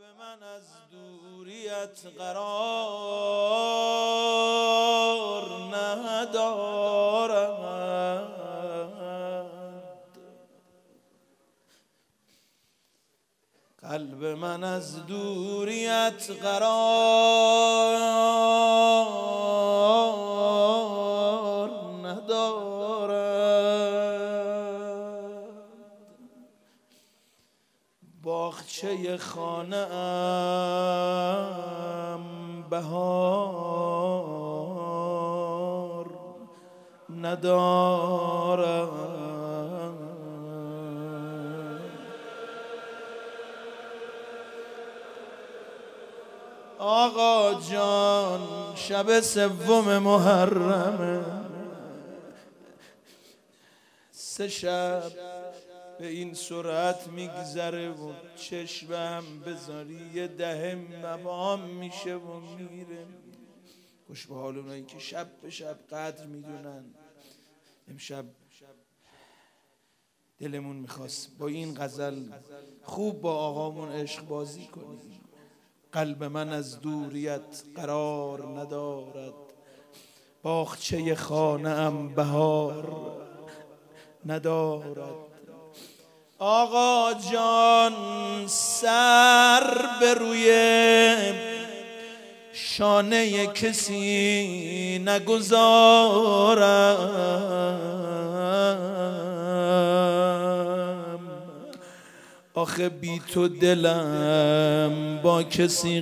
من از دوریت قرار ندارد، قلب من از دوریت قرار ندارد. باغچه خانه ام بهار ندارد. آقا جان شب سوم محرمه، 3 شب به این سرعت میگذره و چشمم بذاری 10 مبام میشه و میره. خوش به حال اونایی که شب به شب قدر میدونن. امشب دلمون میخواست با این غزل خوب با آقامون عشق بازی کنیم. قلب من از دوریت قرار ندارد، باغچه خانه ام بهار ندارد. آقا جان سر به روی شانه کسی نگذارم، آخه بی تو دلم با کسی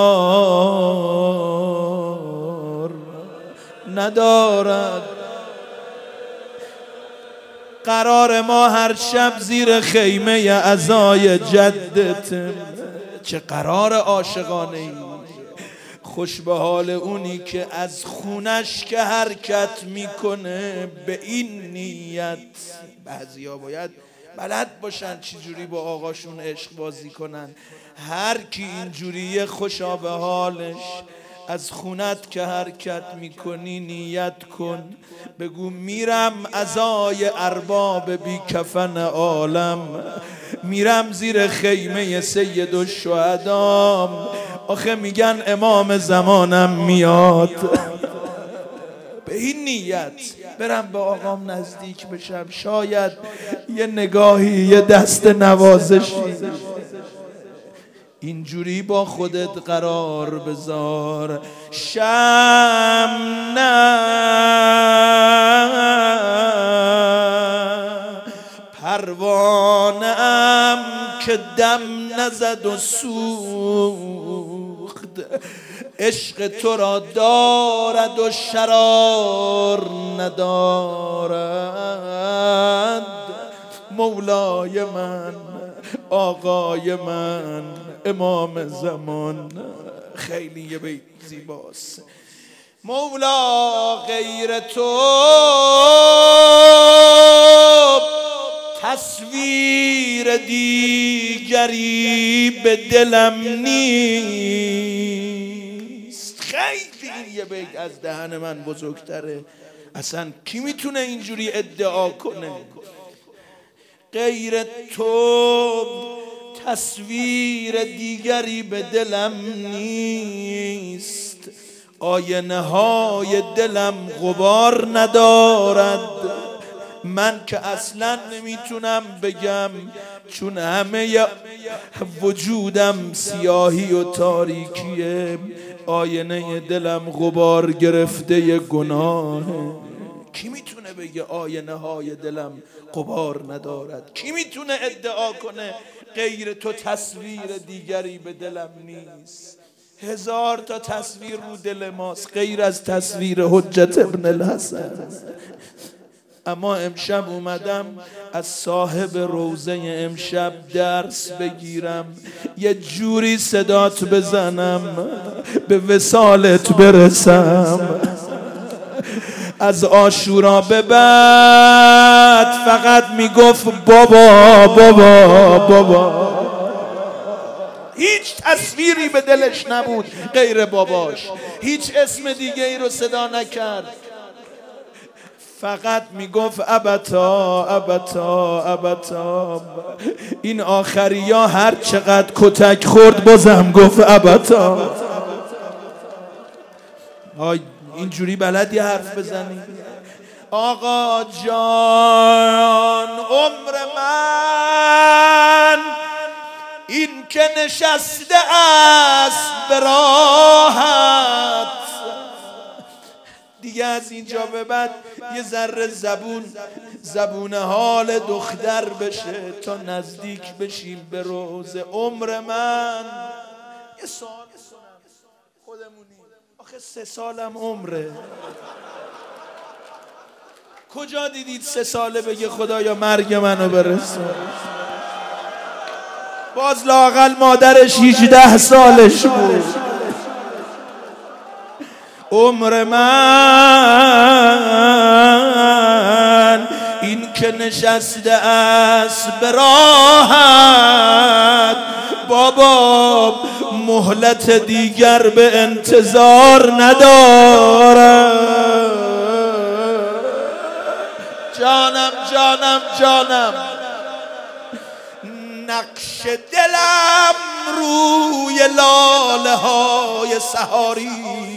قرار ندارد. قرار ما هر شب زیر خیمه عزای جدت، چه قرار عاشقانه ای. خوش به حال اونی که از خونش که حرکت میکنه به این نیت. بعضیا باید بلد باشن چجوری با آقاشون عشق بازی کنن. هر کی اینجوریه خوشا به حالش، از خونت که حرکت میکنی نیت کن، بگو میرم عزای ارباب بی کفن عالم، میرم زیر خیمه سید الشهدام، آخه میگن امام زمانم میاد. به این نیت برم به آقام نزدیک بشم، شاید یه نگاهی یه دست نوازشی. اینجوری با خودت قرار بذار. شمع پروانه‌ام که دم نزد و سوخت، عشق تو را دارد و شرار ندارد. مولای من، آقای من، امام زمان. خیلی یه بیت زیباست. مولا غیر تو تصویر دیگری به دلم نیست. خیلی یه بیت از دهن من بزرگتره. اصلا کی میتونه اینجوری ادعا کنه؟ غیر تو تصویر دیگری به دلم نیست، آینه های دلم غبار ندارد. من که اصلا نمیتونم بگم، چون همه وجودم سیاهی و تاریکیه. آینه دلم غبار گرفته گناهه. کی میتونه بگه آینه های دلم غبار ندارد؟ کی میتونه ادعا کنه غیر تو تصویر دیگری به دلم نیست؟ 1000 تا تصویر رو دل ماست غیر از تصویر حجت ابن الحسن. اما امشب اومدم از صاحب روزه امشب درس بگیرم، یه جوری صدات بزنم به وصالت برسم. از عاشورا به بعد فقط میگفت بابا بابا بابا. هیچ تصویری به دلش نبود غیر باباش، هیچ اسم دیگه ای رو صدا نکرد. فقط میگفت ابتا ابتا ابتا. این آخری ها هر چقدر کتک خورد بازم گفت ابتا. اینجوری بلدی حرف بزنی؟ آقا جان عمر من این که نشسته است به راحت، دیگه از اینجا به بعد یه ذره زبون حال دختر بشه تا نزدیک بشیم به روز عمر من. یه سوال خودمونی، آخه 3 سالم عمره. کجا دیدید 3 ساله بگه خدایا مرگ منو برسون؟ باز لااقل مادرش 18 سالش بود. عمر من این که نشسته است به راحت، بابا مهلت دیگر به انتظار ندارم. جانم جانم جانم، نقش دلم روی لاله های سحاری،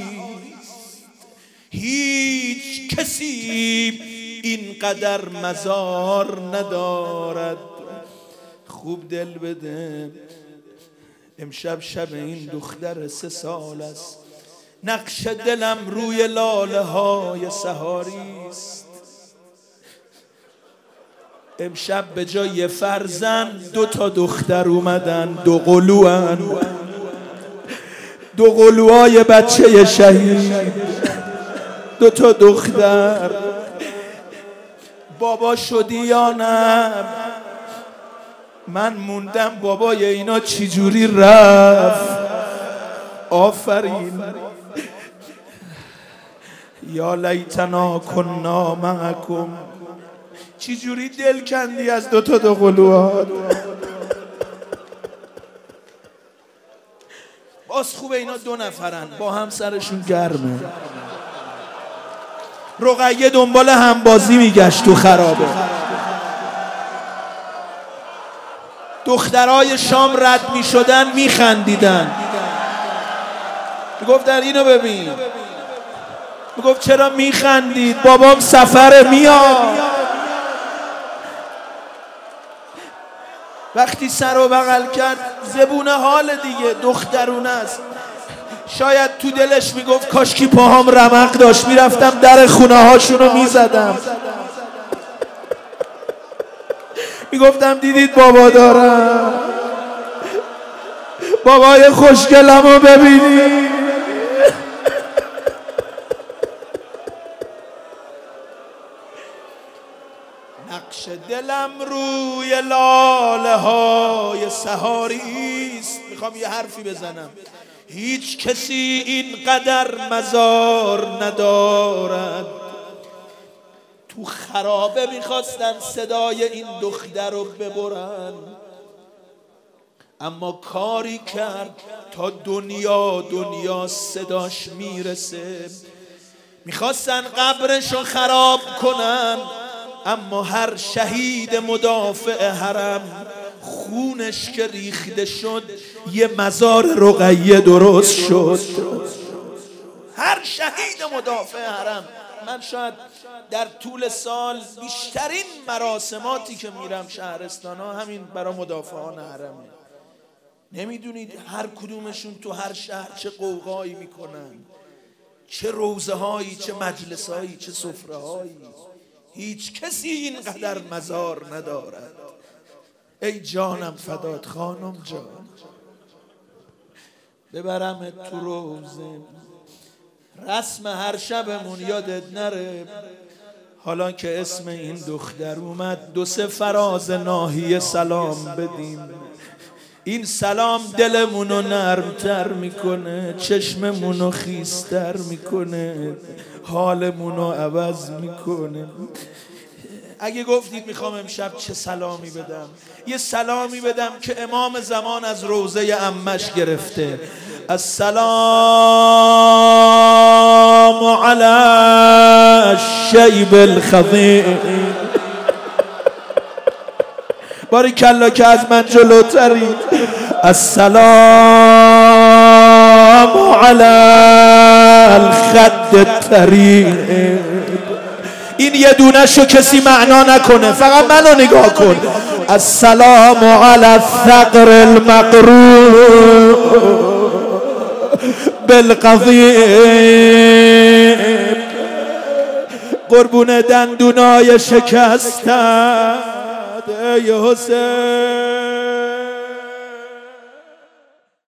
هیچ کسی اینقدر مزار ندارد. خوب دل بده، امشب شب این دختر 3 سال است. نقش دلم روی لاله های سحاری است. امشب به جای فرزند 2 تا دختر اومدن، 2 قلوان، 2 قلوهای بچه شهید، 2 تا دختر. بابا شدی یا نه؟ من موندم بابای اینا چجوری رفت. آفرین. یا لیتنا کنا معکم. چجوری دل کندی از 2 تا قلوات؟ باز خوبه اینا 2 نفرن، با هم سرشون گرمه. رقیه دنبال همبازی میگشت تو خرابه. دخترای شام رد میشدن میخندیدن، میگفتن اینو ببین. میگفت چرا میخندید؟ بابام سفر میاد. وقتی سر و بغل کرد زبون حال دیگه، دخترونه است. شاید تو دلش میگفت کاشکی پاهام رمق داشت، میرفتم در خونه هاشونو میزدم. میگفتم دیدید بابا دارم، بابای خوشگلمو ببینید. نقش دلم روی لاله های سحاری است. میخوام یه حرفی بزنم. هیچ کسی اینقدر مزار ندارد. تو خرابه میخواستن صدای این دختر رو ببرن، اما کاری کرد تا دنیا صداش میرسه. میخواستن قبرشو خراب کنن، اما هر شهید مدافع حرم خونش که ریخته شد یه مزار رقیه درست شد. هر شهید مدافع حرم. من شاید در طول سال بیشترین مراسماتی که میرم شهرستان ها همین برای مدافعان حرمه. نمیدونید هر کدومشون تو هر شهر چه قوقایی میکنن، چه روزه هایی، چه مجلس هایی، چه سفره هایی. هیچ کسی اینقدر مزار ندارد. ای جانم فدات خانم جان، ببرم تو روزه. رسم هر شبمون یادت نره. حالا که اسم این دختر اومد 2-3 فراز ناحیه سلام بدیم. این سلام دلمونو نرمتر میکنه، چشممونو خیستر میکنه، حالمونو عوض میکنه. اگه گفتید میخوام امشب چه سلامی بدم، یه سلامی بدم که امام زمان از روضه عمش گرفته. السلام على الشیب الخضیر. باریکلا که از من جلوتری. السلام علی الخد الطریق. این یه دونه شو کسی معنا نکنه، فقط منو نگاه کن. السلام علی الثغر المقرور بالقضیب. قربون دندونای شکستت ای حسین.